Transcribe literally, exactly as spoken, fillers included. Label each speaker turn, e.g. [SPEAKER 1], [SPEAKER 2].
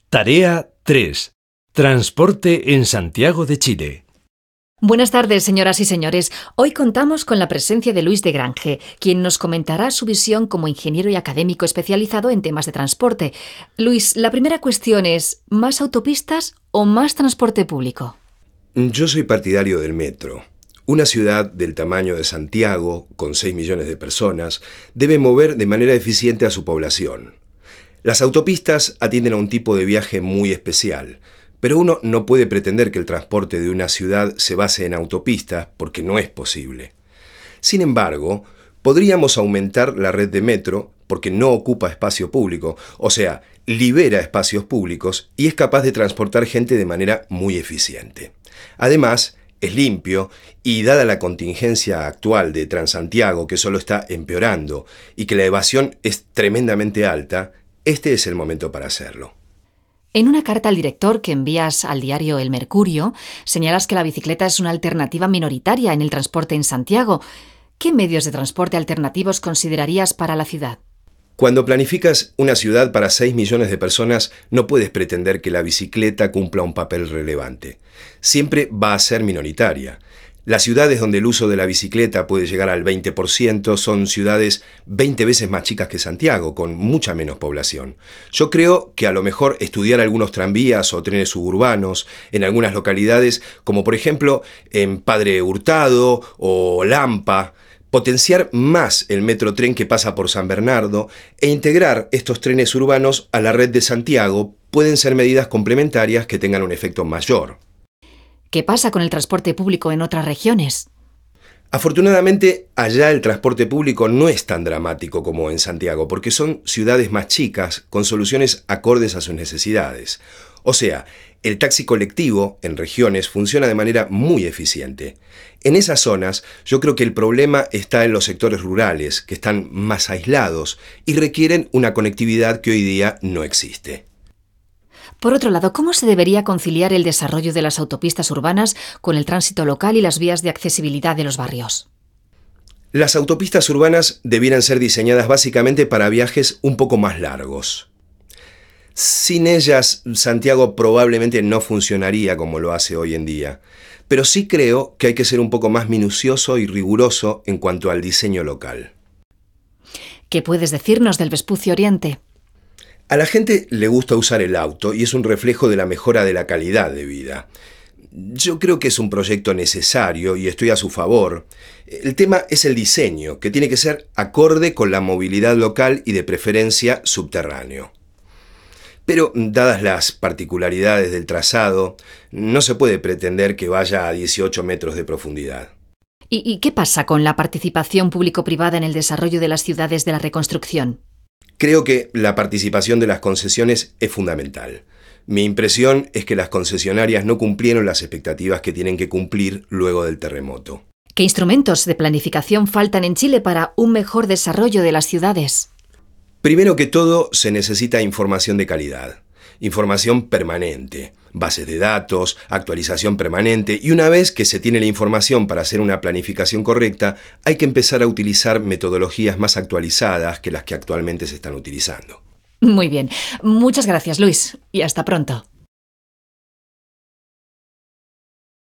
[SPEAKER 1] Tarea tres. Transporte en Santiago de Chile.
[SPEAKER 2] Buenas tardes, señoras y señores. Hoy contamos con la presencia de Luis de Grange, quien nos comentará su visión como ingeniero y académico especializado en temas de transporte. Luis, la primera cuestión es, ¿más autopistas o más transporte público?
[SPEAKER 3] Yo soy partidario del metro. Una ciudad del tamaño de Santiago, con seis millones de personas, debe mover de manera eficiente a su población. Las autopistas atienden a un tipo de viaje muy especial, pero uno no puede pretender que el transporte de una ciudad se base en autopistas porque no es posible. Sin embargo, podríamos aumentar la red de metro porque no ocupa espacio público, o sea, libera espacios públicos y es capaz de transportar gente de manera muy eficiente. Además, es limpio y dada la contingencia actual de Transantiago, que solo está empeorando y que la evasión es tremendamente alta, este es el momento para hacerlo.
[SPEAKER 2] En una carta al director que envías al diario El Mercurio, señalas que la bicicleta es una alternativa minoritaria en el transporte en Santiago. ¿Qué medios de transporte alternativos considerarías para la ciudad?
[SPEAKER 3] Cuando planificas una ciudad para seis millones de personas, no puedes pretender que la bicicleta cumpla un papel relevante. Siempre va a ser minoritaria. Las ciudades donde el uso de la bicicleta puede llegar al veinte por ciento son ciudades veinte veces más chicas que Santiago, con mucha menos población. Yo creo que a lo mejor estudiar algunos tranvías o trenes suburbanos en algunas localidades, como por ejemplo en Padre Hurtado o Lampa, potenciar más el metrotren que pasa por San Bernardo e integrar estos trenes urbanos a la red de Santiago pueden ser medidas complementarias que tengan un efecto mayor.
[SPEAKER 2] ¿Qué pasa con el transporte público en otras regiones?
[SPEAKER 3] Afortunadamente, allá el transporte público no es tan dramático como en Santiago, porque son ciudades más chicas con soluciones acordes a sus necesidades. O sea, el taxi colectivo en regiones funciona de manera muy eficiente. En esas zonas, yo creo que el problema está en los sectores rurales, que están más aislados y requieren una conectividad que hoy día no existe.
[SPEAKER 2] Por otro lado, ¿cómo se debería conciliar el desarrollo de las autopistas urbanas con el tránsito local y las vías de accesibilidad de los barrios?
[SPEAKER 3] Las autopistas urbanas debieran ser diseñadas básicamente para viajes un poco más largos. Sin ellas, Santiago probablemente no funcionaría como lo hace hoy en día, pero sí creo que hay que ser un poco más minucioso y riguroso en cuanto al diseño local.
[SPEAKER 2] ¿Qué puedes decirnos del Vespucio Oriente?
[SPEAKER 3] A la gente le gusta usar el auto y es un reflejo de la mejora de la calidad de vida. Yo creo que es un proyecto necesario y estoy a su favor. El tema es el diseño, que tiene que ser acorde con la movilidad local y de preferencia subterráneo. Pero, dadas las particularidades del trazado, no se puede pretender que vaya a dieciocho metros de profundidad.
[SPEAKER 2] ¿Y, y qué pasa con la participación público-privada en el desarrollo de las ciudades de la reconstrucción?
[SPEAKER 3] Creo que la participación de las concesiones es fundamental. Mi impresión es que las concesionarias no cumplieron las expectativas que tienen que cumplir luego del terremoto.
[SPEAKER 2] ¿Qué instrumentos de planificación faltan en Chile para un mejor desarrollo de las ciudades?
[SPEAKER 3] Primero que todo, se necesita información de calidad, información permanente, bases de datos, actualización permanente, y una vez que se tiene la información para hacer una planificación correcta, hay que empezar a utilizar metodologías más actualizadas que las que actualmente se están utilizando.
[SPEAKER 2] Muy bien. Muchas gracias, Luis, y hasta pronto.